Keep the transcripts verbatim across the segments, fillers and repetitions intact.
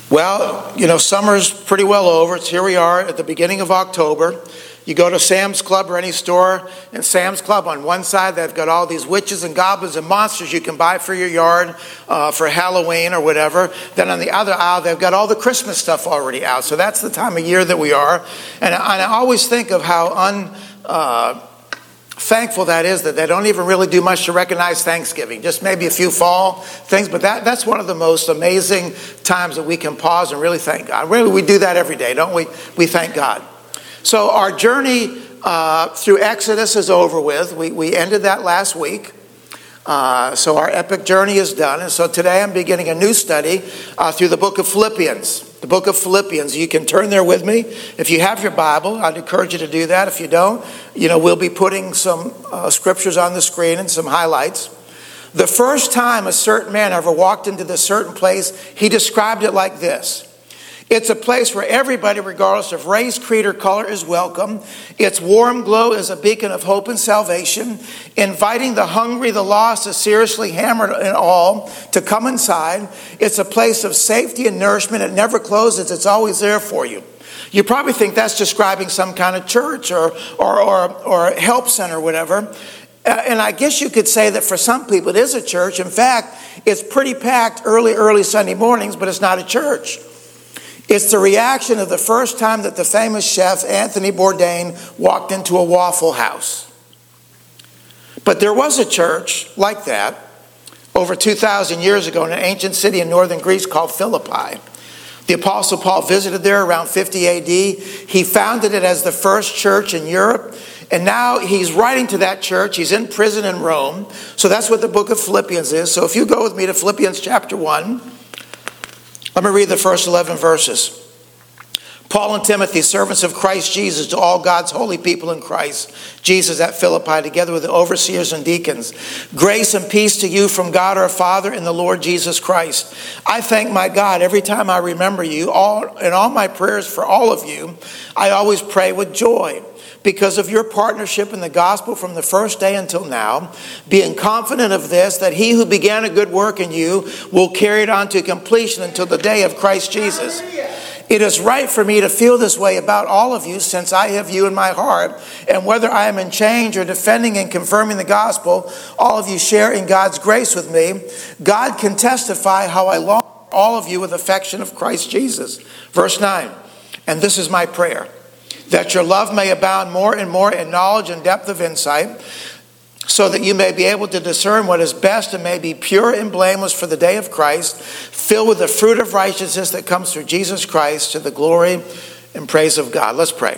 Well, you know, summer's pretty well over. It's here we are at the beginning of October. You go to Sam's Club or any store, and Sam's Club on one side, they've got all these witches and goblins and monsters you can buy for your yard uh, for Halloween or whatever. Then on the other aisle, they've got all the Christmas stuff already out. So that's the time of year that we are. And, and I always think of how un... Uh, thankful that is that they don't even really do much to recognize Thanksgiving, just maybe a few fall things, but that, that's one of the most amazing times that we can pause and really thank God. Really, we do that every day, don't we? We thank God. So our journey uh, through Exodus is over with. We, we ended that last week. Uh, so our epic journey is done. And so today I'm beginning a new study uh, through the book of Philippians. The book of Philippians. You can turn there with me. If you have your Bible, I'd encourage you to do that. If you don't, you know, we'll be putting some uh, scriptures on the screen and some highlights. The first time a certain man ever walked into this certain place, he described it like this. It's a place where everybody, regardless of race, creed, or color, is welcome. Its warm glow is a beacon of hope and salvation, inviting the hungry, the lost, the seriously hammered, and all to come inside. It's a place of safety and nourishment. It never closes. It's always there for you. You probably think that's describing some kind of church or or or, or help center or whatever. Uh, and I guess you could say that for some people it is a church. In fact, it's pretty packed early, early Sunday mornings, but it's not a church. It's the reaction of the first time that the famous chef Anthony Bourdain walked into a Waffle House. But there was a church like that over two thousand years ago in an ancient city in northern Greece called Philippi. The Apostle Paul visited there around fifty A D. He founded it as the first church in Europe. And now he's writing to that church. He's in prison in Rome. So that's what the book of Philippians is. So if you go with me to Philippians chapter one. Let me read the first eleven verses. Paul and Timothy, servants of Christ Jesus, to all God's holy people in Christ Jesus at Philippi, together with the overseers and deacons. Grace and peace to you from God our Father and the Lord Jesus Christ. I thank my God every time I remember you. All in all my prayers for all of you, I always pray with joy, because of your partnership in the gospel from the first day until now, being confident of this, that he who began a good work in you will carry it on to completion until the day of Christ Jesus. It is right for me to feel this way about all of you, since I have you in my heart. And whether I am in change or defending and confirming the gospel, all of you share in God's grace with me. God can testify how I long for all of you with affection of Christ Jesus. Verse nine, and this is my prayer, that your love may abound more and more in knowledge and depth of insight, so that you may be able to discern what is best and may be pure and blameless for the day of Christ, filled with the fruit of righteousness that comes through Jesus Christ, to the glory and praise of God. Let's pray.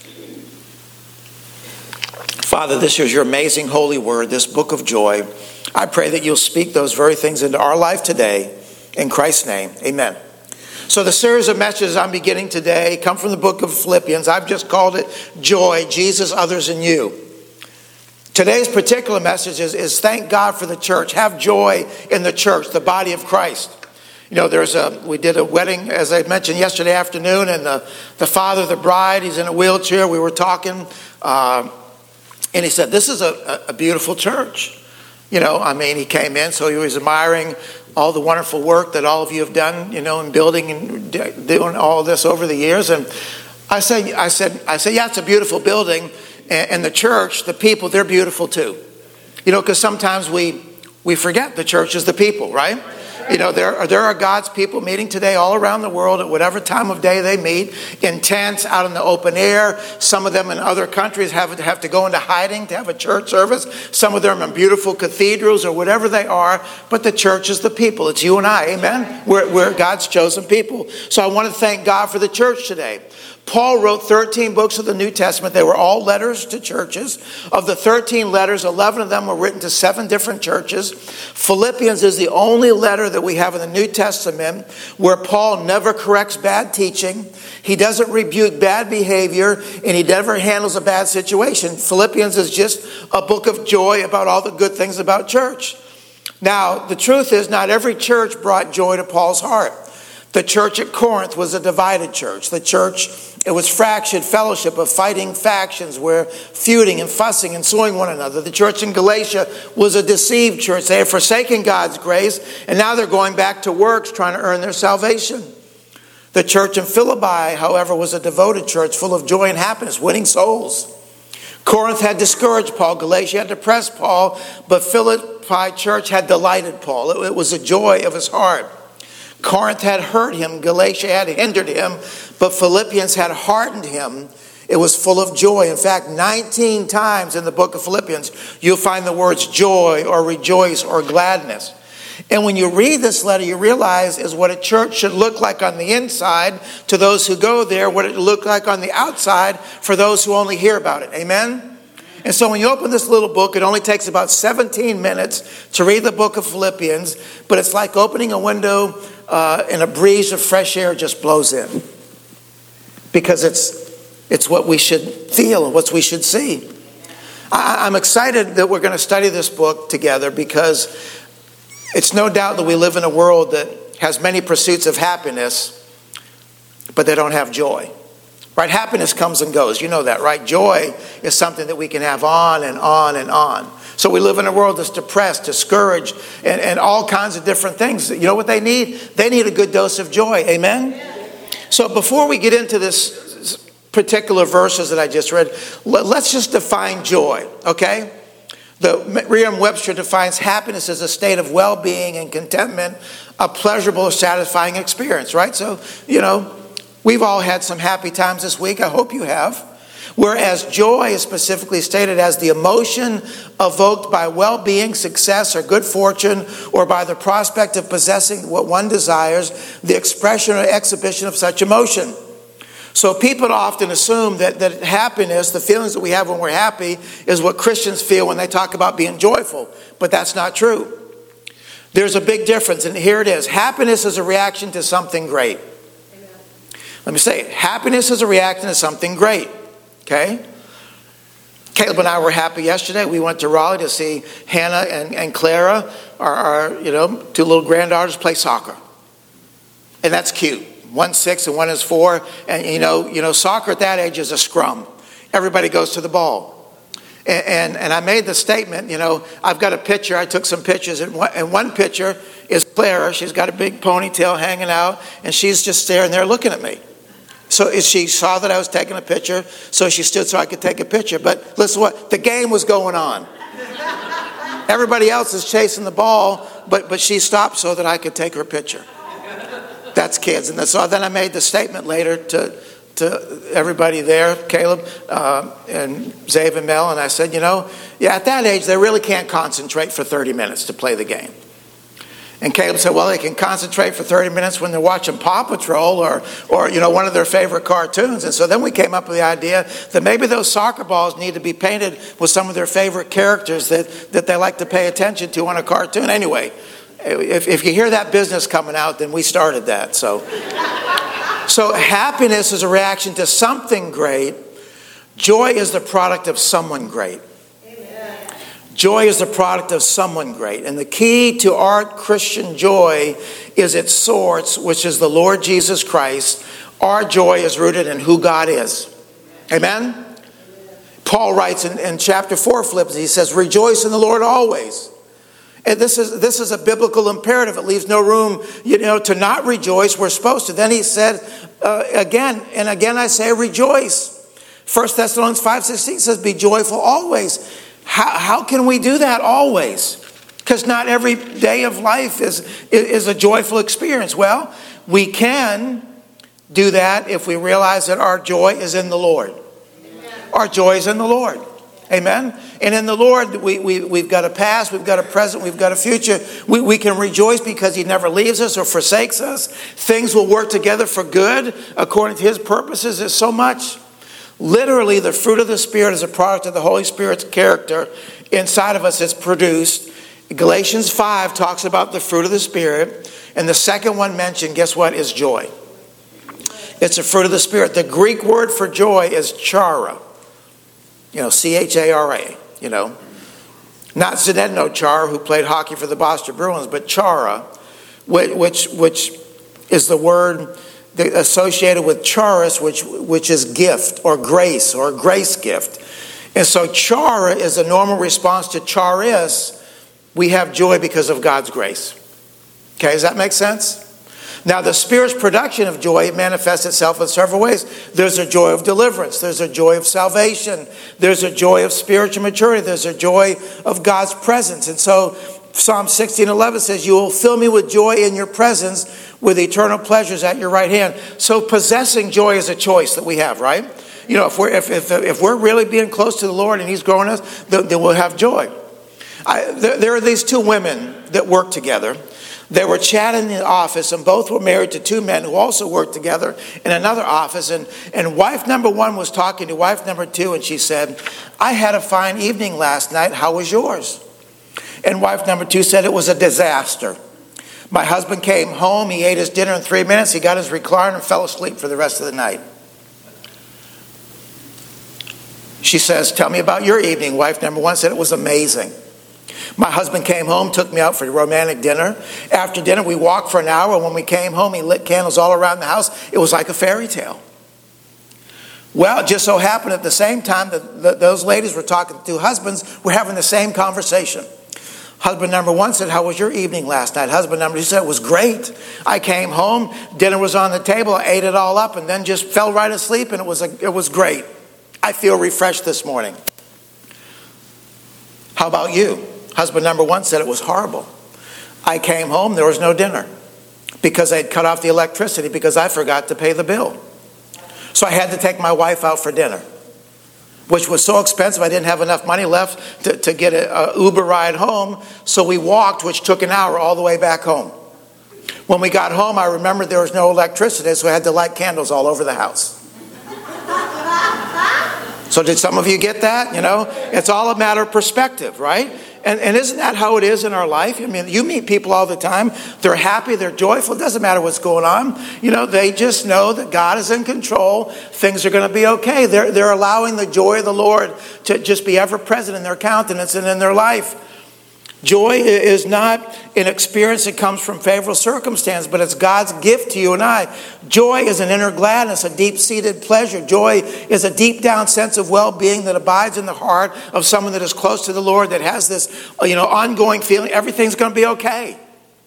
Father, this is your amazing holy word, this book of joy. I pray that you'll speak those very things into our life today. In Christ's name, amen. So the series of messages I'm beginning today come from the book of Philippians. I've just called it Joy, Jesus, Others, and You. Today's particular message is, is thank God for the church. Have joy in the church, the body of Christ. You know, there's a we did a wedding, as I mentioned yesterday afternoon, and the, the father of the bride, he's in a wheelchair. We were talking, uh, and he said, this is a, a beautiful church. You know, I mean, he came in, so he was admiring all the wonderful work that all of you have done, you know, in building and doing all of this over the years. And I said, I said, I said, yeah, it's a beautiful building. And the church, the people, they're beautiful too. You know, because sometimes we we forget the church is the people, right? You know, there are, there are God's people meeting today all around the world at whatever time of day they meet, in tents, out in the open air. Some of them in other countries have, have to go into hiding to have a church service. Some of them in beautiful cathedrals or whatever they are. But the church is the people. It's you and I, amen? We're, we're God's chosen people. So I want to thank God for the church today. Paul wrote thirteen books of the New Testament. They were all letters to churches. Of the thirteen letters, eleven of them were written to seven different churches. Philippians is the only letter that we have in the New Testament where Paul never corrects bad teaching. He doesn't rebuke bad behavior, and he never handles a bad situation. Philippians is just a book of joy about all the good things about church. Now, the truth is, not every church brought joy to Paul's heart. The church at Corinth was a divided church. The church, it was fractured fellowship of fighting factions where feuding and fussing and suing one another. The church in Galatia was a deceived church. They had forsaken God's grace, and now they're going back to works trying to earn their salvation. The church in Philippi, however, was a devoted church full of joy and happiness, winning souls. Corinth had discouraged Paul. Galatia had depressed Paul. But Philippi church had delighted Paul. It, it was the joy of his heart. Corinth had hurt him. Galatia had hindered him. But Philippians had heartened him. It was full of joy. In fact, nineteen times in the book of Philippians, you'll find the words joy or rejoice or gladness. And when you read this letter, you realize is what a church should look like on the inside to those who go there, what it look like on the outside for those who only hear about it. Amen? And so when you open this little book, it only takes about seventeen minutes to read the book of Philippians, but it's like opening a window uh, and a breeze of fresh air just blows in. Because it's it's what we should feel and what we should see. I, I'm excited that we're going to study this book together because it's no doubt that we live in a world that has many pursuits of happiness, but they don't have joy. Right? Happiness comes and goes. You know that, right? Joy is something that we can have on and on and on. So we live in a world that's depressed, discouraged, and, and all kinds of different things. You know what they need? They need a good dose of joy. Amen? So before we get into this particular verses that I just read, let's just define joy, okay? The Merriam-Webster defines happiness as a state of well-being and contentment, a pleasurable or satisfying experience, right? So, you know, we've all had some happy times this week. I hope you have. Whereas joy is specifically stated as the emotion evoked by well-being, success, or good fortune, or by the prospect of possessing what one desires, the expression or exhibition of such emotion. So people often assume that, that happiness, the feelings that we have when we're happy, is what Christians feel when they talk about being joyful. But that's not true. There's a big difference, and here it is. Happiness is a reaction to something great. Amen. Let me say it. Happiness is a reaction to something great. Okay? Caleb and I were happy yesterday. We went to Raleigh to see Hannah and, and Clara, our, our you know, two little granddaughters, play soccer. And that's cute. One's six and one is four. And you know, you know, soccer at that age is a scrum. Everybody goes to the ball. And, and, and I made the statement, you know, I've got a picture. I took some pictures. And one, and one picture is Clara. She's got a big ponytail hanging out. And she's just staring there looking at me. So she saw that I was taking a picture. So she stood so I could take a picture. But listen what, the game was going on. Everybody else is chasing the ball. But, but she stopped so that I could take her picture. That's kids. And so then I made the statement later to to everybody there, Caleb uh, and Zave and Mel, and I said, you know, yeah, at that age, they really can't concentrate for thirty minutes to play the game. And Caleb said, well, they can concentrate for thirty minutes when they're watching Paw Patrol or, or you know, one of their favorite cartoons. And so then we came up with the idea that maybe those soccer balls need to be painted with some of their favorite characters that, that they like to pay attention to on a cartoon. Anyway, If, if you hear that business coming out, then we started that. So, so happiness is a reaction to something great. Joy is the product of someone great. Amen. Joy is the product of someone great. And the key to our Christian joy is its source, which is the Lord Jesus Christ. Our joy is rooted in who God is. Amen? Amen. Paul writes in, in chapter four of Philippians, he says, rejoice in the Lord always. And this is this is a biblical imperative. It leaves no room, you know, to not rejoice. We're supposed to. Then he said, uh, again, and again I say rejoice. First Thessalonians five sixteen says, be joyful always. How, how can we do that always? Because not every day of life is, is a joyful experience. Well, we can do that if we realize that our joy is in the Lord. Amen. Our joy is in the Lord. Amen. And in the Lord, we, we, we've got a past, we've got a present, we've got a future. We, we can rejoice because he never leaves us or forsakes us. Things will work together for good according to his purposes. There's so much. Literally, the fruit of the Spirit is a product of the Holy Spirit's character inside of us. It's produced. Galatians five talks about the fruit of the Spirit. And the second one mentioned, guess what, is joy. It's a fruit of the Spirit. The Greek word for joy is chara. You know, C H A R A, you know. Not Zdeno Chara, who played hockey for the Boston Bruins, but chara, which which is the word associated with charis, which which is gift or grace or grace gift. And so chara is a normal response to charis. We have joy because of God's grace. Okay, does that make sense? Now, the Spirit's production of joy manifests itself in several ways. There's a joy of deliverance. There's a joy of salvation. There's a joy of spiritual maturity. There's a joy of God's presence. And so Psalm sixteen eleven says, you will fill me with joy in your presence, with eternal pleasures at your right hand. So possessing joy is a choice that we have, right? You know, if we're, if, if, if we're really being close to the Lord and he's growing us, then, then we'll have joy. I, there, there are these two women that work together. They were chatting in the office, and both were married to two men who also worked together in another office. And, and wife number one was talking to wife number two, and she said, I had a fine evening last night. How was yours? And wife number two said, it was a disaster. My husband came home. He ate his dinner in three minutes. He got his recliner and fell asleep for the rest of the night. She says, tell me about your evening. Wife number one said, it was amazing. My husband came home, took me out for a romantic dinner. After dinner, we walked for an hour. When we came home, he lit candles all around the house. It was like a fairy tale. Well, it just so happened at the same time that the, those ladies were talking to husbands, were having the same conversation. Husband number one said, how was your evening last night? Husband number two said, it was great. I came home, dinner was on the table, I ate it all up, and then just fell right asleep, and it was a, it was great. I feel refreshed this morning. How about you? Husband number one said it was horrible. I came home, there was no dinner because they'd cut off the electricity because I forgot to pay the bill. So I had to take my wife out for dinner, which was so expensive I didn't have enough money left to, to get an Uber ride home. So we walked, which took an hour all the way back home. When we got home, I remembered there was no electricity, so I had to light candles all over the house. So did some of you get that? You know, it's all a matter of perspective, right? And, and isn't that how it is in our life? I mean, you meet people all the time. They're happy. They're joyful. It doesn't matter what's going on. You know, they just know that God is in control. Things are going to be okay. They're, they're allowing the joy of the Lord to just be ever present in their countenance and in their life. Joy is not an experience that comes from favorable circumstance, but it's God's gift to you and I. Joy is an inner gladness, a deep-seated pleasure. Joy is a deep-down sense of well-being that abides in the heart of someone that is close to the Lord, that has this, you know, ongoing feeling everything's going to be okay.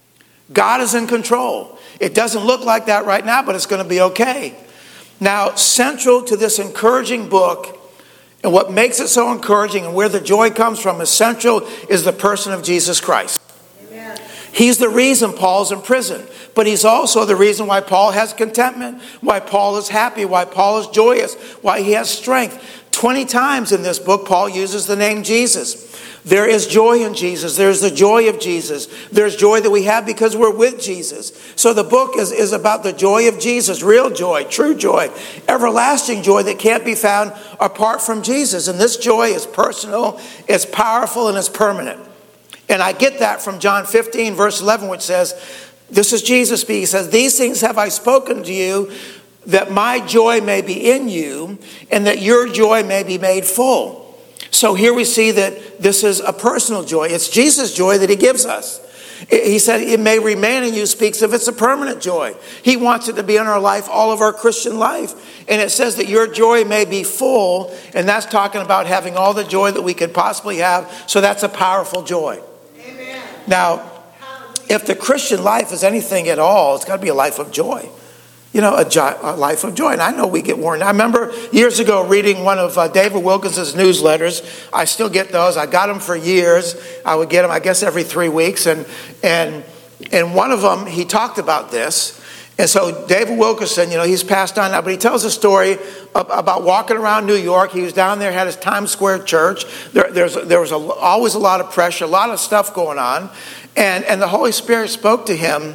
God is in control. It doesn't look like that right now, but it's going to be okay. Now, central to this encouraging book, and what makes it so encouraging and where the joy comes from, essential, is the person of Jesus Christ. Amen. He's the reason Paul's in prison, but he's also the reason why Paul has contentment, why Paul is happy, why Paul is joyous, why he has strength. Twenty times in this book, Paul uses the name Jesus. There is joy in Jesus. There's the joy of Jesus. There's joy that we have because we're with Jesus. So the book is, is about the joy of Jesus, real joy, true joy, everlasting joy that can't be found apart from Jesus. And this joy is personal, it's powerful, and it's permanent. And I get that from John fifteen, verse eleven, which says, this is Jesus speaking. He says, these things have I spoken to you, that my joy may be in you, and that your joy may be made full. So here we see that this is a personal joy. It's Jesus' joy that he gives us. He said it may remain in you, speaks of it's a permanent joy. He wants it to be in our life, all of our Christian life. And it says that your joy may be full, and that's talking about having all the joy that we could possibly have. So that's a powerful joy. Amen. Now, if the Christian life is anything at all, it's got to be a life of joy. You know, a, jo- a life of joy. And I know we get worn. I remember years ago reading one of uh, David Wilkinson's newsletters. I still get those. I got them for years. I would get them, I guess, every three weeks. And and and one of them, he talked about this. And so David Wilkinson, you know, he's passed on now, but he tells a story of, about walking around New York. He was down there, had his Times Square church. There, there's, there was a, always a lot of pressure, a lot of stuff going on. And, and the Holy Spirit spoke to him,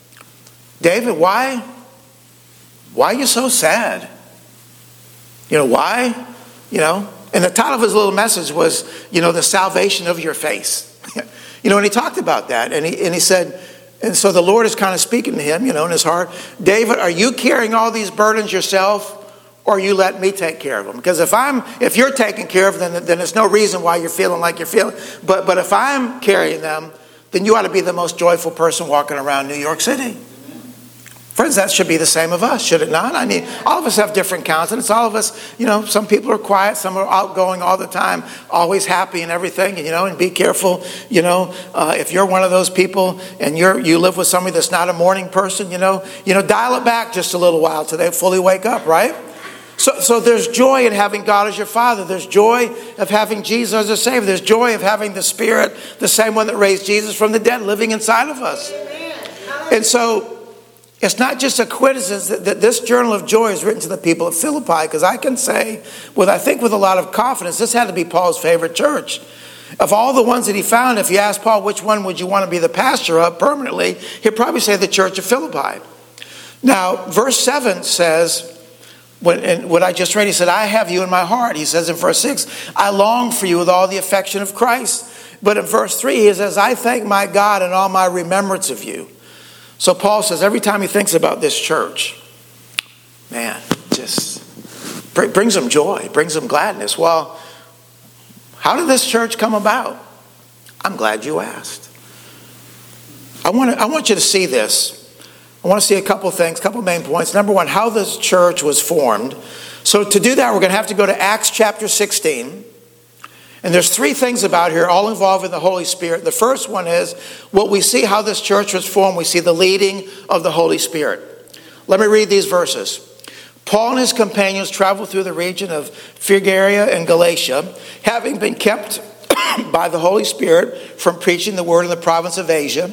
David, why... Why are you so sad? You know, why? You know, and the title of his little message was, you know, the salvation of your face. You know, and he talked about that. And he, and he said, and so the Lord is kind of speaking to him, you know, in his heart. David, are you carrying all these burdens yourself, or you let me take care of them? Because if I'm, if you're taking care of them, then, then there's no reason why you're feeling like you're feeling. But, but if I'm carrying them, then you ought to be the most joyful person walking around New York City. Friends, that should be the same of us, should it not? I mean, all of us have different countenance. All of us, you know, some people are quiet, some are outgoing all the time, always happy and everything, and, you know, and be careful, you know, uh, if you're one of those people and you're you live with somebody that's not a morning person, you know, you know, dial it back just a little while till they fully wake up, right? So, so there's joy in having God as your Father. There's joy of having Jesus as a Savior. There's joy of having the Spirit, the same one that raised Jesus from the dead, living inside of us. And so it's not just a coincidence that, that this journal of joy is written to the people of Philippi, because I can say, with I think with a lot of confidence, this had to be Paul's favorite church. Of all the ones that he found, if you ask Paul which one would you want to be the pastor of permanently, he'd probably say the church of Philippi. Now, verse seven says, when, and what I just read, he said, I have you in my heart. He says in verse six, I long for you with all the affection of Christ. But in verse three, he says, I thank my God in all my remembrance of you. So Paul says every time he thinks about this church, man, just brings him joy, brings him gladness. Well, how did this church come about? I'm glad you asked. I want to, I want you to see this. I want to see a couple things, a couple main points. Number one, how this church was formed. So to do that, we're going to have to go to Acts chapter sixteen. And there's three things about here, all involving the Holy Spirit. The first one is what we see how this church was formed. We see the leading of the Holy Spirit. Let me read these verses. Paul and his companions traveled through the region of Phrygia and Galatia, having been kept by the Holy Spirit from preaching the word in the province of Asia.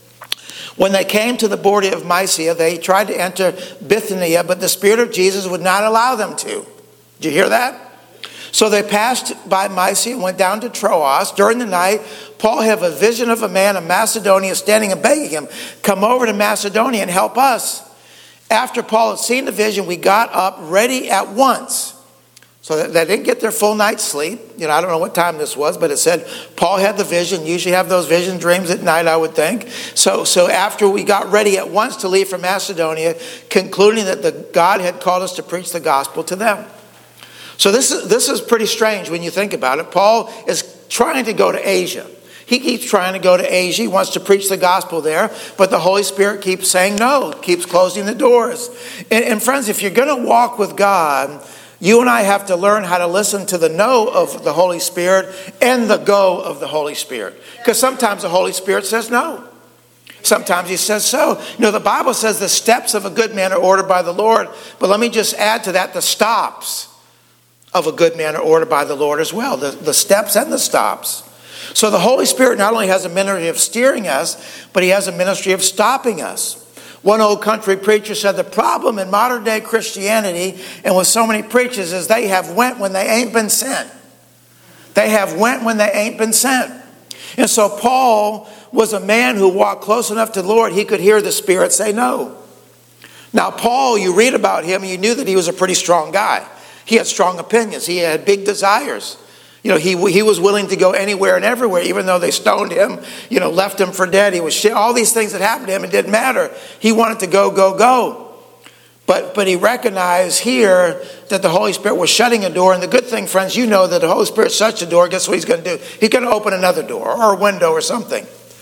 When they came to the border of Mysia, they tried to enter Bithynia, but the Spirit of Jesus would not allow them to. Did you hear that? So they passed by Mysia and went down to Troas. During the night, Paul had a vision of a man in Macedonia standing and begging him, come over to Macedonia and help us. After Paul had seen the vision, we got up ready at once. So they didn't get their full night's sleep. You know, I don't know what time this was, but it said Paul had the vision. Usually have those vision dreams at night, I would think. So, so after we got ready at once to leave for Macedonia, concluding that the God had called us to preach the gospel to them. So this is, this is pretty strange when you think about it. Paul is trying to go to Asia. He keeps trying to go to Asia. He wants to preach the gospel there, but the Holy Spirit keeps saying no, keeps closing the doors. And, and friends, if you're going to walk with God, you and I have to learn how to listen to the no of the Holy Spirit and the go of the Holy Spirit. Because sometimes the Holy Spirit says no. Sometimes he says so. You know, the Bible says the steps of a good man are ordered by the Lord. But let me just add to that the stops of a good man are ordered by the Lord as well. The, the steps and the stops. So the Holy Spirit not only has a ministry of steering us, but he has a ministry of stopping us. One old country preacher said the problem in modern day Christianity and with so many preachers is they have went when they ain't been sent. They have went when they ain't been sent. And so Paul was a man who walked close enough to the Lord he could hear the Spirit say no. Now Paul, you read about him and you knew that he was a pretty strong guy. He had strong opinions. He had big desires. You know, he he was willing to go anywhere and everywhere, even though they stoned him, you know, left him for dead. He was all these things that happened to him. It didn't matter. He wanted to go, go, go. But but he recognized here that the Holy Spirit was shutting a door. And the good thing, friends, you know that the Holy Spirit shuts a door. Guess what he's going to do? He's going to open another door or a window or something.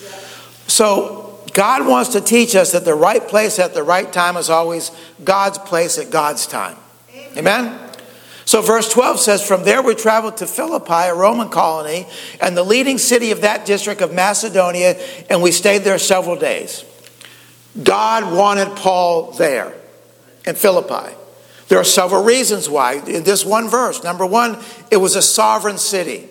So God wants to teach us that the right place at the right time is always God's place at God's time. Amen? So verse twelve says, from there we traveled to Philippi, a Roman colony, and the leading city of that district of Macedonia, and we stayed there several days. God wanted Paul there in Philippi. There are several reasons why. In this one verse, number one, it was a sovereign city.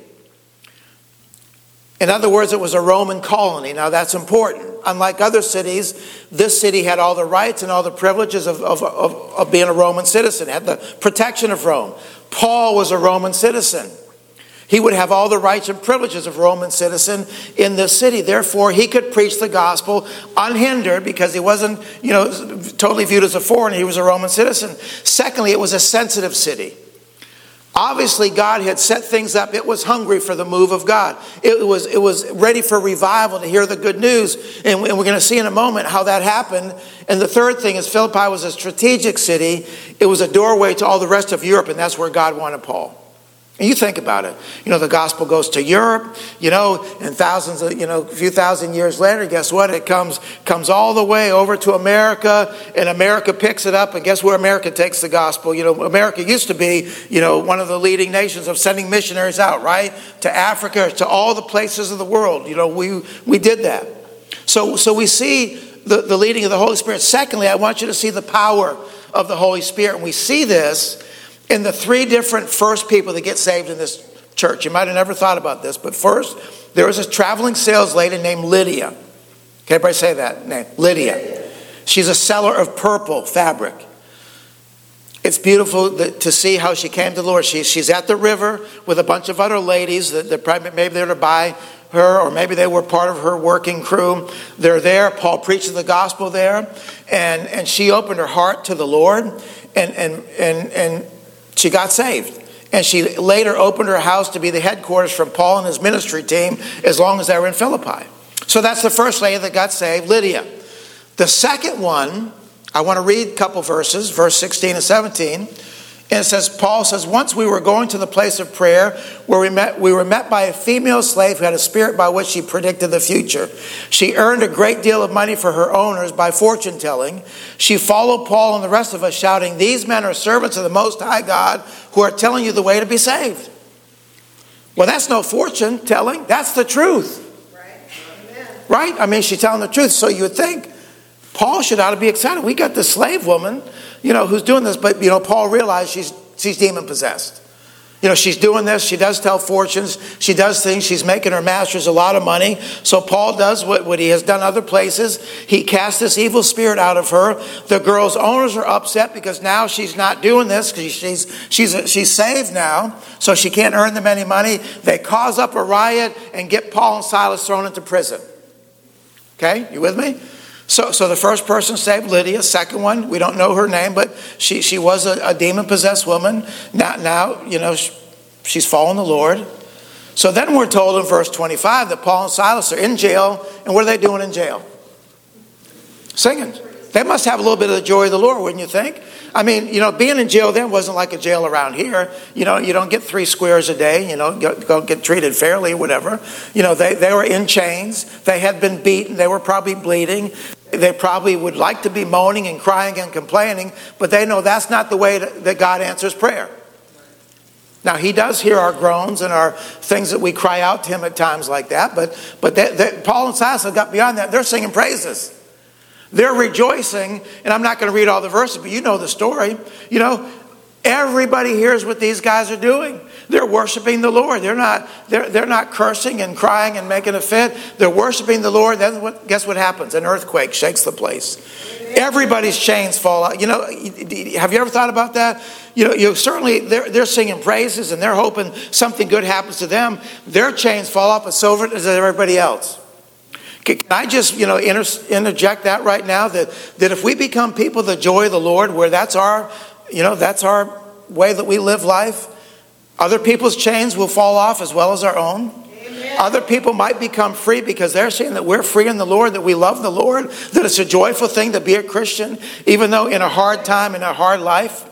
In other words, it was a Roman colony. Now that's important. Unlike other cities, this city had all the rights and all the privileges of, of, of, of being a Roman citizen. It had the protection of Rome. Paul was a Roman citizen. He would have all the rights and privileges of a Roman citizen in this city. Therefore, he could preach the gospel unhindered because he wasn't, you know, totally viewed as a foreigner. He was a Roman citizen. Secondly, it was a sensitive city. Obviously, God had set things up. It was hungry for the move of God. It was, it was ready for revival to hear the good news. And we're going to see in a moment how that happened. And the third thing is Philippi was a strategic city. It was a doorway to all the rest of Europe, and that's where God wanted Paul. And you think about it. You know, the gospel goes to Europe, you know, and thousands of, you know, a few thousand years later, guess what? It comes comes all the way over to America, and America picks it up, and guess where America takes the gospel? You know, America used to be, you know, one of the leading nations of sending missionaries out, right? To Africa, to all the places of the world. You know, we we did that. So so we see the, the leading of the Holy Spirit. Secondly, I want you to see the power of the Holy Spirit. And we see this in the three different first people that get saved in this church. You might have never thought about this, but first, there was a traveling sales lady named Lydia. Okay, everybody say that name, Lydia. She's a seller of purple fabric. It's beautiful to see how she came to the Lord. She, she's at the river with a bunch of other ladies that, that probably, maybe they were to buy her, or maybe they were part of her working crew. They're there. Paul preaches the gospel there, and, and she opened her heart to the Lord, and and and and she got saved. And she later opened her house to be the headquarters for Paul and his ministry team as long as they were in Philippi. So that's the first lady that got saved, Lydia. The second one, I want to read a couple verses, verse sixteen and seventeen. And it says, Paul says, once we were going to the place of prayer where we met, we were met by a female slave who had a spirit by which she predicted the future. She earned a great deal of money for her owners by fortune telling. She followed Paul and the rest of us shouting, these men are servants of the Most High God who are telling you the way to be saved. Well, that's no fortune telling. That's the truth. Right? Right? I mean, she's telling the truth. So you would think Paul should ought to be excited. We got this slave woman, you know, who's doing this. But, you know, Paul realized she's she's demon-possessed. You know, she's doing this. She does tell fortunes. She does things. She's making her masters a lot of money. So Paul does what, what he has done other places. He casts this evil spirit out of her. The girl's owners are upset because now she's not doing this because she's, she's, she's saved now. So she can't earn them any money. They cause up a riot and get Paul and Silas thrown into prison. Okay, you with me? So so the first person saved, Lydia. Second one, we don't know her name, but she, she was a, a demon-possessed woman. Now, now, you know, she's following the Lord. So then we're told in verse twenty-five that Paul and Silas are in jail. And what are they doing in jail? Singing. They must have a little bit of the joy of the Lord, wouldn't you think? I mean, you know, being in jail then wasn't like a jail around here. You know, you don't get three squares a day, you know, go, go get treated fairly, whatever. You know, they, they were in chains. They had been beaten. They were probably bleeding. They probably would like to be moaning and crying and complaining, but they know that's not the way to, that God answers prayer. Now, he does hear our groans and our things that we cry out to him at times like that, but, but they, they, Paul and Silas have got beyond that. They're singing praises. They're rejoicing, and I'm not going to read all the verses, but you know the story. You know, everybody hears what these guys are doing. They're worshiping the Lord. They're not, they're, they're not cursing and crying and making a fit. They're worshiping the Lord. Then what, guess what happens? An earthquake shakes the place. Everybody's chains fall out. You know, have you ever thought about that? You know, you certainly, they're, they're singing praises and they're hoping something good happens to them. Their chains fall off, but so does everybody else. Can I just, you know, inter- interject that right now? That, that if we become people of the joy of the Lord, where that's our, you know, that's our way that we live life, other people's chains will fall off as well as our own. Amen. Other people might become free because they're saying that we're free in the Lord, that we love the Lord, that it's a joyful thing to be a Christian, even though in a hard time, in a hard life.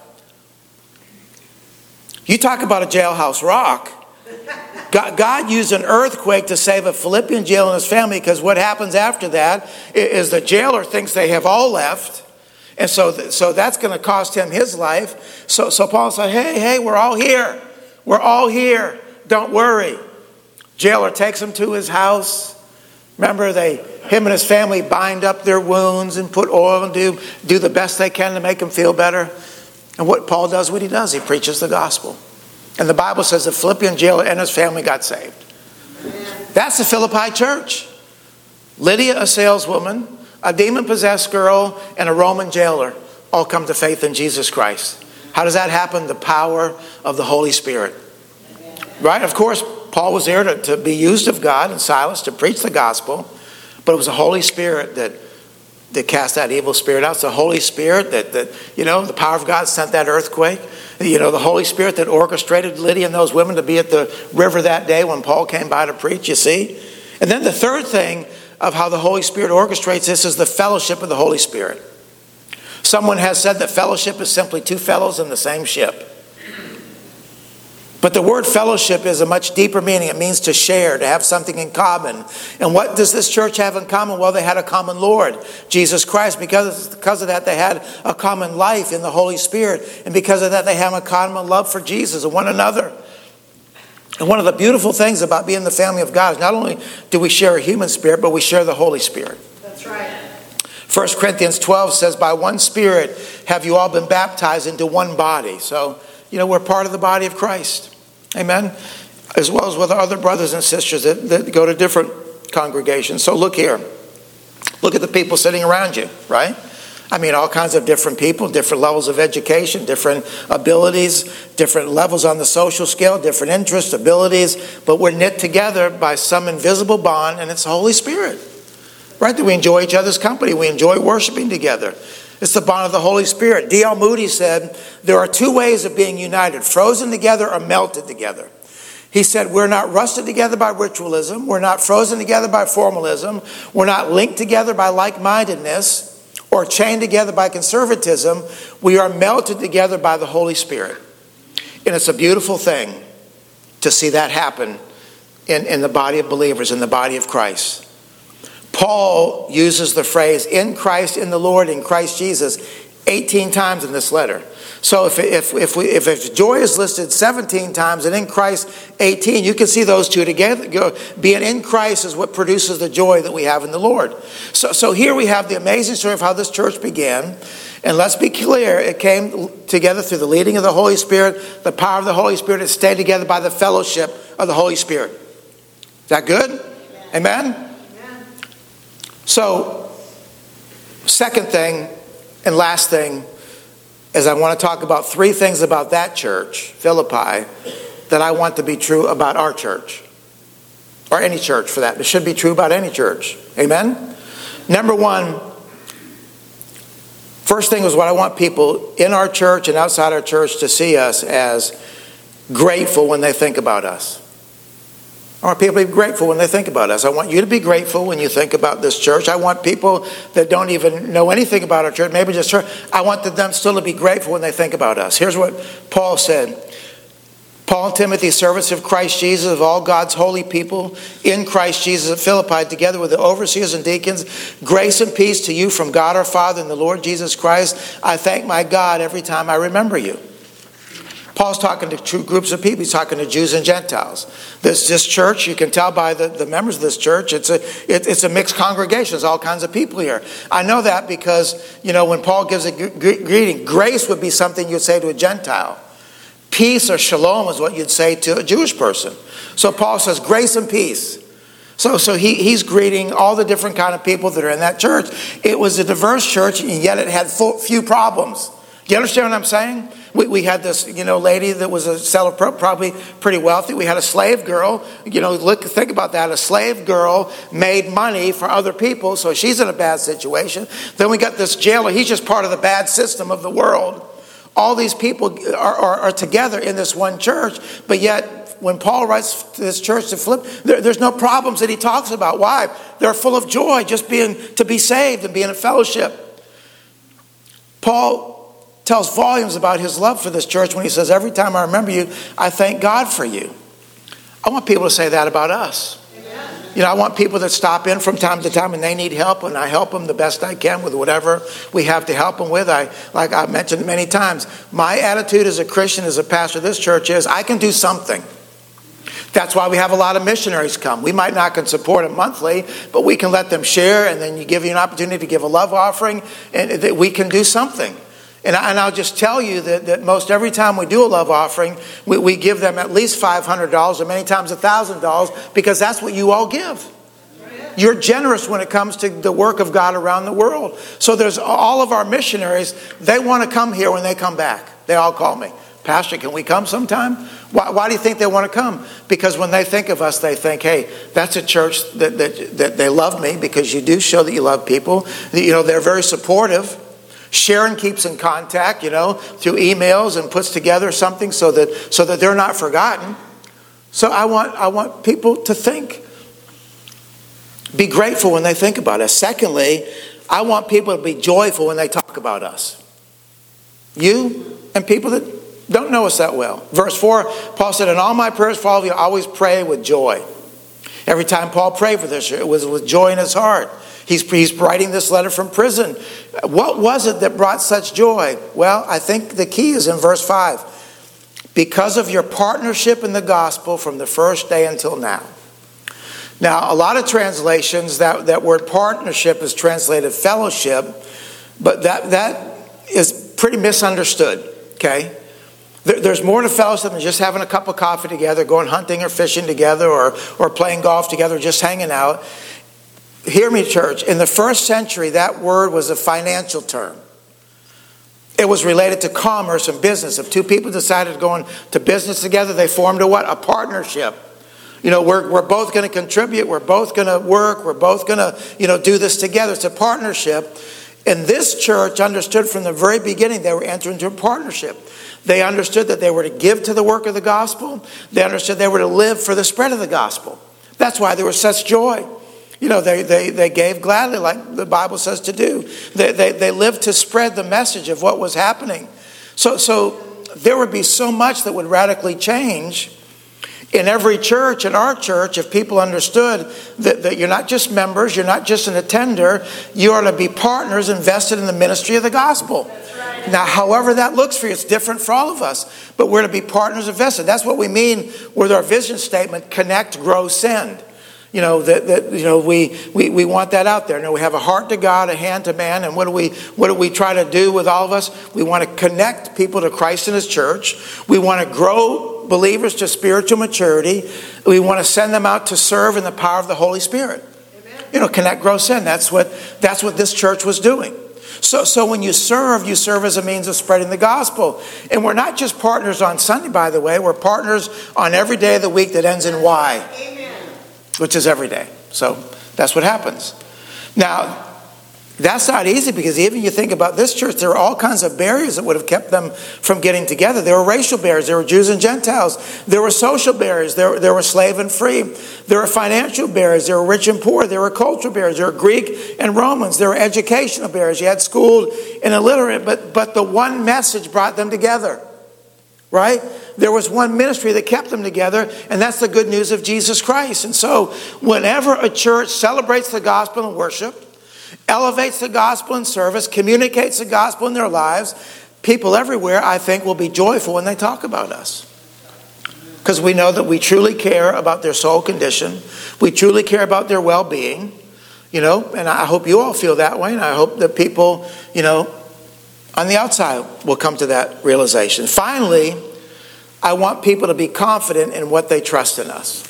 You talk about a jailhouse rock. God, God used an earthquake to save a Philippian jailer and his family, because what happens after that is the jailer thinks they have all left. And so, so that's going to cost him his life. So, so Paul said, hey, hey, we're all here. We're all here. Don't worry. Jailer takes him to his house. Remember, they, him and his family bind up their wounds and put oil and do, do the best they can to make him feel better. And what Paul does, what he does, he preaches the gospel. And the Bible says the Philippian jailer and his family got saved. That's the Philippi church. Lydia, a saleswoman, a demon-possessed girl, and a Roman jailer all come to faith in Jesus Christ. How does that happen? The power of the Holy Spirit. Right? Of course, Paul was there to, to be used of God, and Silas to preach the gospel. But it was the Holy Spirit that, that cast that evil spirit out. It's the Holy Spirit that, that, you know, the power of God sent that earthquake. You know, the Holy Spirit that orchestrated Lydia and those women to be at the river that day when Paul came by to preach, you see. And then the third thing of how the Holy Spirit orchestrates this is the fellowship of the Holy Spirit. Someone has said that fellowship is simply two fellows in the same ship. But the word fellowship is a much deeper meaning. It means to share, to have something in common. And what does this church have in common? Well, they had a common Lord, Jesus Christ. Because, because of that, they had a common life in the Holy Spirit. And because of that, they have a common love for Jesus and one another. And one of the beautiful things about being the family of God is not only do we share a human spirit, but we share the Holy Spirit. That's right. First Corinthians twelve says, by one Spirit have you all been baptized into one body. So, you know, we're part of the body of Christ. Amen. As well as with our other brothers and sisters that, that go to different congregations. So look here. Look at the people sitting around you, right? I mean, all kinds of different people, different levels of education, different abilities, different levels on the social scale, different interests, abilities. But we're knit together by some invisible bond, and it's the Holy Spirit. Right? That we enjoy each other's company. We enjoy worshiping together. It's the bond of the Holy Spirit. D L Moody said, there are two ways of being united, frozen together or melted together. He said, we're not rusted together by ritualism. We're not frozen together by formalism. We're not linked together by like-mindedness or chained together by conservatism. We are melted together by the Holy Spirit. And it's a beautiful thing to see that happen in, in the body of believers, in the body of Christ. Paul uses the phrase, in Christ, in the Lord, in Christ Jesus, eighteen times in this letter. So if if if, we, if, if joy is listed seventeen times and in Christ eighteen, you can see those two together. Go, being in Christ is what produces the joy that we have in the Lord. So, so here we have the amazing story of how this church began. And let's be clear, it came together through the leading of the Holy Spirit, the power of the Holy Spirit. It stayed together by the fellowship of the Holy Spirit. Is that good? Amen? Amen? So, second thing and last thing is I want to talk about three things about that church, Philippi, that I want to be true about our church. Or any church for that. It should be true about any church. Amen? Number one, first thing is what I want people in our church and outside our church to see us as grateful when they think about us. I want people to be grateful when they think about us. I want you to be grateful when you think about this church. I want people that don't even know anything about our church, maybe just church, I want them still to be grateful when they think about us. Here's what Paul said. Paul and Timothy, servants of Christ Jesus, of all God's holy people in Christ Jesus at Philippi, together with the overseers and deacons, grace and peace to you from God our Father and the Lord Jesus Christ. I thank my God every time I remember you. Paul's talking to two groups of people. He's talking to Jews and Gentiles. This, this church, you can tell by the, the members of this church, it's a, it, it's a mixed congregation. There's all kinds of people here. I know that because, you know, when Paul gives a g- greeting, grace would be something you'd say to a Gentile. Peace or shalom is what you'd say to a Jewish person. So Paul says grace and peace. So, so he, he's greeting all the different kind of people that are in that church. It was a diverse church, and yet it had full, few problems. Do you understand what I'm saying? We, we had this, you know, lady that was a seller, probably pretty wealthy. We had a slave girl. You know, look, think about that. A slave girl made money for other people, so she's in a bad situation. Then we got this jailer. He's just part of the bad system of the world. All these people are, are, are together in this one church, but yet when Paul writes to this church to Philippi, there, there's no problems that he talks about. Why? They're full of joy just being to be saved and being in fellowship. Paul tells volumes about his love for this church when he says, every time I remember you, I thank God for you. I want people to say that about us. Amen. You know, I want people that stop in from time to time and they need help, and I help them the best I can with whatever we have to help them with. I, like I've mentioned many times, my attitude as a Christian, as a pastor of this church is, I can do something. That's why we have a lot of missionaries come. We might not can support them monthly, but we can let them share, and then you give you an opportunity to give a love offering, and that we can do something. And, I, and I'll just tell you that, that most every time we do a love offering, we, we give them at least five hundred dollars or many times one thousand dollars, because that's what you all give. You're generous when it comes to the work of God around the world. So there's all of our missionaries, they want to come here when they come back. They all call me, Pastor, can we come sometime? Why, why do you think they want to come? Because when they think of us, they think, hey, that's a church that, that, that they love me, because you do show that you love people. You know, they're very supportive. Sharon keeps in contact, you know, through emails and puts together something so that so that they're not forgotten. So I want I want people to think, be grateful when they think about us. Secondly, I want people to be joyful when they talk about us. You and people that don't know us that well. Verse four, Paul said, in all my prayers for all of you, I always pray with joy. Every time Paul prayed for this, it was with joy in his heart. He's, he's writing this letter from prison. What was it that brought such joy? Well, I think the key is in verse five. Because of your partnership in the gospel from the first day until now. Now, a lot of translations, that, that word partnership is translated fellowship, but that, that is pretty misunderstood, okay? There, there's more to fellowship than just having a cup of coffee together, going hunting or fishing together, or, or playing golf together, just hanging out. Hear me, church. In the first century, that word was a financial term. It was related to commerce and business. If two people decided to go into business together, they formed a what? A partnership. You know, we're, we're both going to contribute. We're both going to work. We're both going to, you know, do this together. It's a partnership. And this church understood from the very beginning they were entering into a partnership. They understood that they were to give to the work of the gospel. They understood they were to live for the spread of the gospel. That's why there was such joy. You know, they, they, they gave gladly like the Bible says to do. They, they, they lived to spread the message of what was happening. So, so there would be so much that would radically change in every church, in our church, if people understood that, that you're not just members, you're not just an attender, you are to be partners invested in the ministry of the gospel. Right. Now, however that looks for you, it's different for all of us, but we're to be partners invested. That's what we mean with our vision statement, connect, grow, send. You know, that, that you know, we, we, we want that out there. You know, we have a heart to God, a hand to man, and what do we what do we try to do with all of us? We want to connect people to Christ and His church. We want to grow believers to spiritual maturity. We want to send them out to serve in the power of the Holy Spirit. Amen. You know, connect, grow, send. That's what that's what this church was doing. So, so when you serve, you serve as a means of spreading the gospel. And we're not just partners on Sunday, by the way. We're partners on every day of the week that ends in Y. Amen. Which is every day. So that's what happens. Now, that's not easy because even you think about this church, there were all kinds of barriers that would have kept them from getting together. There were racial barriers. There were Jews and Gentiles. There were social barriers. There, there were slave and free. There were financial barriers. There were rich and poor. There were cultural barriers. There were Greek and Romans. There were educational barriers. You had schooled and illiterate, but, but the one message brought them together. Right? There was one ministry that kept them together, and that's the good news of Jesus Christ. And so whenever a church celebrates the gospel in worship, elevates the gospel in service, communicates the gospel in their lives, people everywhere, I think, will be joyful when they talk about us. Because we know that we truly care about their soul condition. We truly care about their well-being. You know, and I hope you all feel that way, and I hope that people, you know, on the outside will come to that realization. Finally, I want people to be confident in what they trust in us.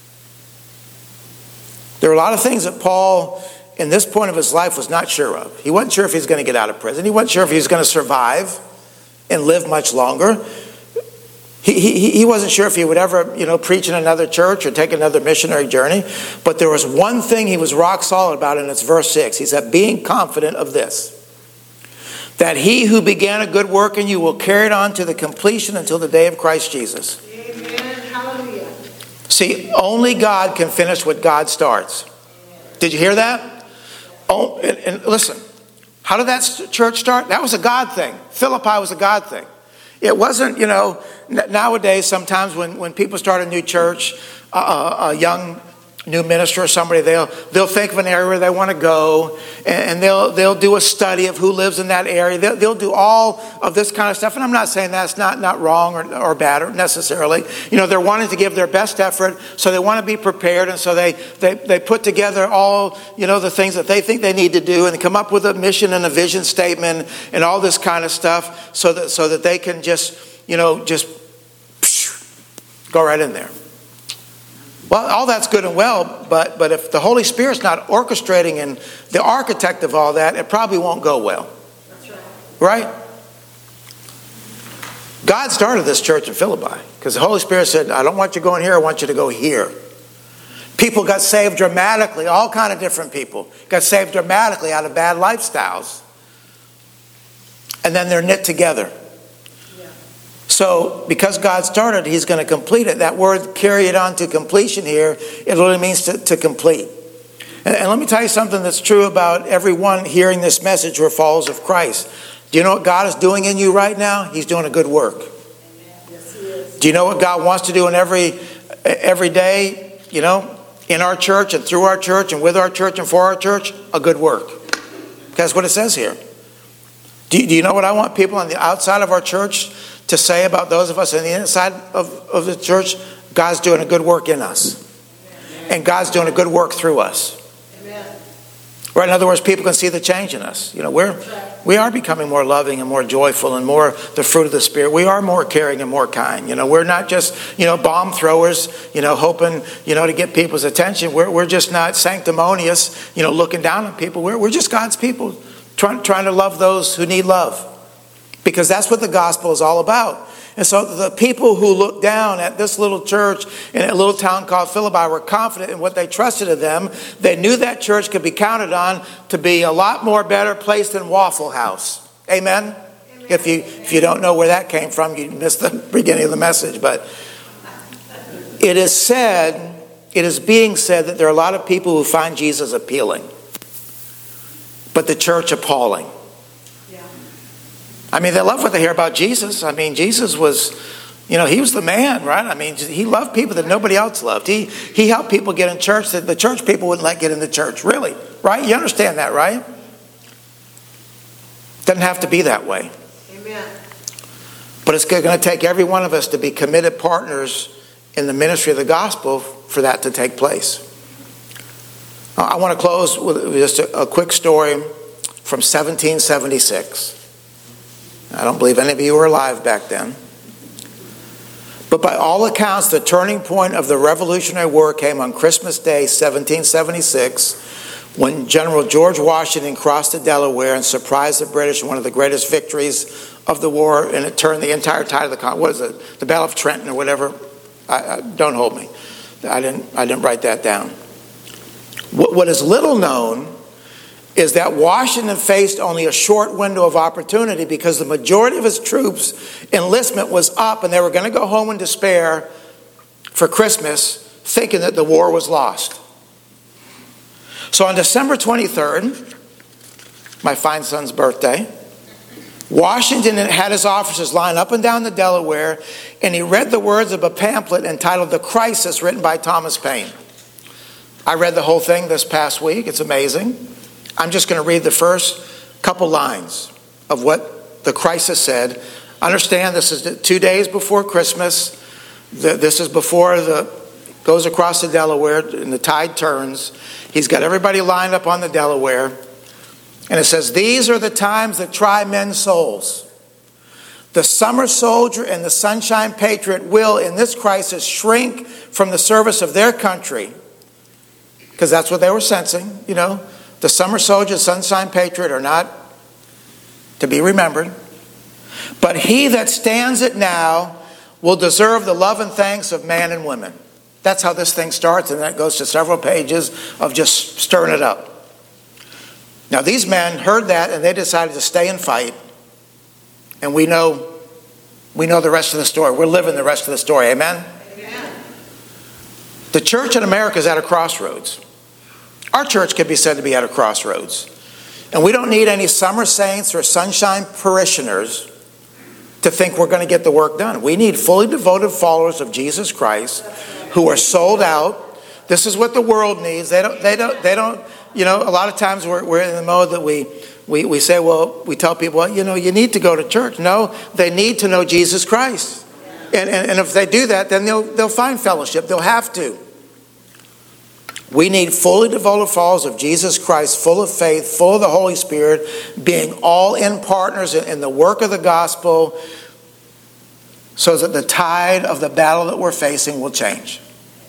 There are a lot of things that Paul, in this point of his life, was not sure of. He wasn't sure if he was going to get out of prison. He wasn't sure if he was going to survive and live much longer. He, he, he wasn't sure if he would ever, you know, preach in another church or take another missionary journey. But there was one thing he was rock solid about, and it's verse six. He said, being confident of this, that he who began a good work in you will carry it on to the completion until the day of Christ Jesus. Amen. Hallelujah. See, only God can finish what God starts. Did you hear that? Oh, and, and listen, how did that church start? That was a God thing. Philippi was a God thing. It wasn't, you know, nowadays sometimes when, when people start a new church, uh, a young new minister or somebody, they'll they'll think of an area where they want to go, and, and they'll they'll do a study of who lives in that area. They'll, they'll do all of this kind of stuff, and I'm not saying that's not not wrong or, or bad or necessarily. You know, they're wanting to give their best effort, so they want to be prepared, and so they they they put together all, you know, the things that they think they need to do, and they come up with a mission and a vision statement and all this kind of stuff, so that so that they can just, you know, just go right in there. Well, all that's good and well, but, but if the Holy Spirit's not orchestrating and the architect of all that, it probably won't go well. That's right. Right? God started this church in Philippi because the Holy Spirit said, I don't want you going here, I want you to go here. People got saved dramatically, all kind of different people got saved dramatically out of bad lifestyles. And then they're knit together. So, because God started, He's going to complete it. That word, carry it on to completion here, it literally means to, to complete. And, and let me tell you something that's true about everyone hearing this message who are followers of Christ. Do you know what God is doing in you right now? He's doing a good work. Do you know what God wants to do in every every day, you know, in our church and through our church and with our church and for our church? A good work. That's what it says here. Do you, do you know what I want people on the outside of our church to say about those of us on the inside of, of the church? God's doing a good work in us. And God's doing a good work through us. Right? In other words, people can see the change in us. You know, we're we are becoming more loving and more joyful and more the fruit of the Spirit. We are more caring and more kind. You know, we're not just, you know, bomb throwers, you know, hoping, you know, to get people's attention. We're we're just not sanctimonious, you know, looking down on people. We're we're just God's people trying trying to love those who need love. Because that's what the gospel is all about. And so the people who looked down at this little church in a little town called Philippi were confident in what they trusted in them. They knew that church could be counted on to be a lot more better place than Waffle House. Amen? Amen. If you if you don't know where that came from, you missed the beginning of the message. But it is said, it is being said that there are a lot of people who find Jesus appealing, but the church appalling. I mean, they love what they hear about Jesus. I mean, Jesus was, you know, he was the man, right? I mean, he loved people that nobody else loved. He he helped people get in church that the church people wouldn't let get in the church. Really, right? You understand that, right? Doesn't have to be that way. Amen. But it's going to take every one of us to be committed partners in the ministry of the gospel for that to take place. I want to close with just a, a quick story from seventeen seventy-six. I don't believe any of you were alive back then. But by all accounts, the turning point of the Revolutionary War came on Christmas Day, seventeen seventy-six, when General George Washington crossed the Delaware and surprised the British in one of the greatest victories of the war, and it turned the entire tide of the con. What is it? The Battle of Trenton or whatever? I, I, don't hold me. I didn't. I didn't write that down. What, what is little known is that Washington faced only a short window of opportunity because the majority of his troops' enlistment was up and they were going to go home in despair for Christmas, thinking that the war was lost. So on December twenty-third, my fine son's birthday, Washington had his officers line up and down the Delaware, and he read the words of a pamphlet entitled The Crisis, written by Thomas Paine. I read the whole thing this past week. It's amazing. I'm just going to read the first couple lines of what the crisis said. Understand, this is two days before Christmas. This is before the goes across the Delaware and the tide turns. He's got everybody lined up on the Delaware. And it says, these are the times that try men's souls. The summer soldier and the sunshine patriot will, in this crisis, shrink from the service of their country. Because that's what they were sensing, you know. The summer soldier and sunshine patriot are not to be remembered. But he that stands it now will deserve the love and thanks of man and women. That's how this thing starts, and then it goes to several pages of just stirring it up. Now these men heard that and they decided to stay and fight. And we know we know the rest of the story. We're living the rest of the story. Amen? Amen. The church in America is at a crossroads. Our church can be said to be at a crossroads. And we don't need any summer saints or sunshine parishioners to think we're going to get the work done. We need fully devoted followers of Jesus Christ who are sold out. This is what the world needs. They don't, they don't, they don't, you know, a lot of times we're, we're in the mode that we, we, we say, well, we tell people, well, you know, you need to go to church. No, they need to know Jesus Christ. And, and, and if they do that, then they'll, they'll find fellowship. They'll have to. We need fully devoted followers of Jesus Christ, full of faith, full of the Holy Spirit, being all in partners in, in the work of the gospel, so that the tide of the battle that we're facing will change.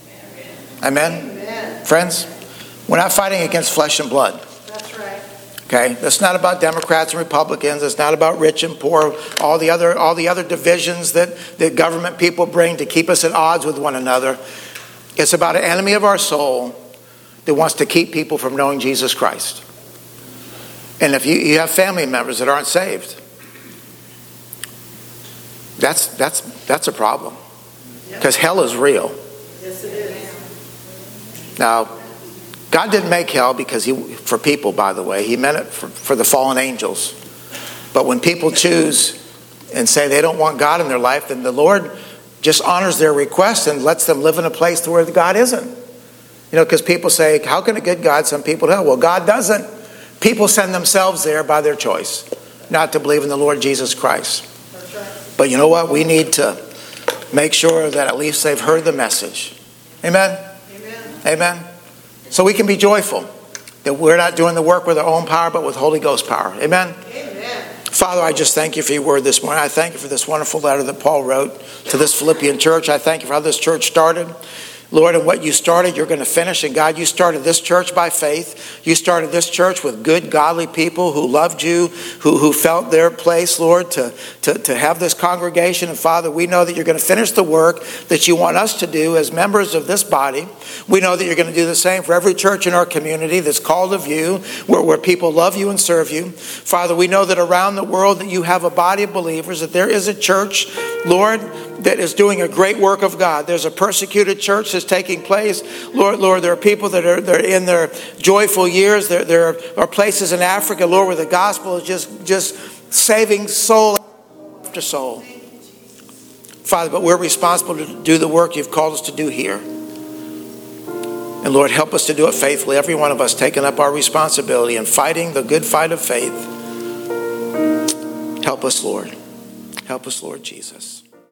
Amen? Amen? Friends, we're not fighting against flesh and blood. That's right. Okay? It's not about Democrats and Republicans. It's not about rich and poor. All the other, all the other divisions that, that government people bring to keep us at odds with one another. It's about an enemy of our soul that wants to keep people from knowing Jesus Christ. And if you, you have family members that aren't saved, that's that's that's a problem. Because hell is real. Yes, it is. Now, God didn't make hell because he for people, by the way. He meant it for, for the fallen angels. But when people choose and say they don't want God in their life, then the Lord just honors their request and lets them live in a place where God isn't. You know, because people say, how can a good God send people to hell? Well, God doesn't. People send themselves there by their choice, not to believe in the Lord Jesus Christ. That's right. But you know what? We need to make sure that at least they've heard the message. Amen? Amen. Amen? So we can be joyful that we're not doing the work with our own power, but with Holy Ghost power. Amen? Amen. Father, I just thank you for your word this morning. I thank you for this wonderful letter that Paul wrote to this Philippian church. I thank you for how this church started. Lord, and what you started, you're going to finish. And God, you started this church by faith. You started this church with good, godly people who loved you, who, who felt their place, Lord, to, to, to have this congregation. And Father, we know that you're going to finish the work that you want us to do as members of this body. We know that you're going to do the same for every church in our community that's called of you, where, where people love you and serve you. Father, we know that around the world that you have a body of believers, that there is a church, Lord, that is doing a great work of God. There's a persecuted church that's taking place. Lord, Lord, there are people that are, that are in their joyful years. There, there are places in Africa, Lord, where the gospel is just, just saving soul after soul. Father, but we're responsible to do the work you've called us to do here. And Lord, help us to do it faithfully. Every one of us taking up our responsibility and fighting the good fight of faith. Help us, Lord. Help us, Lord Jesus.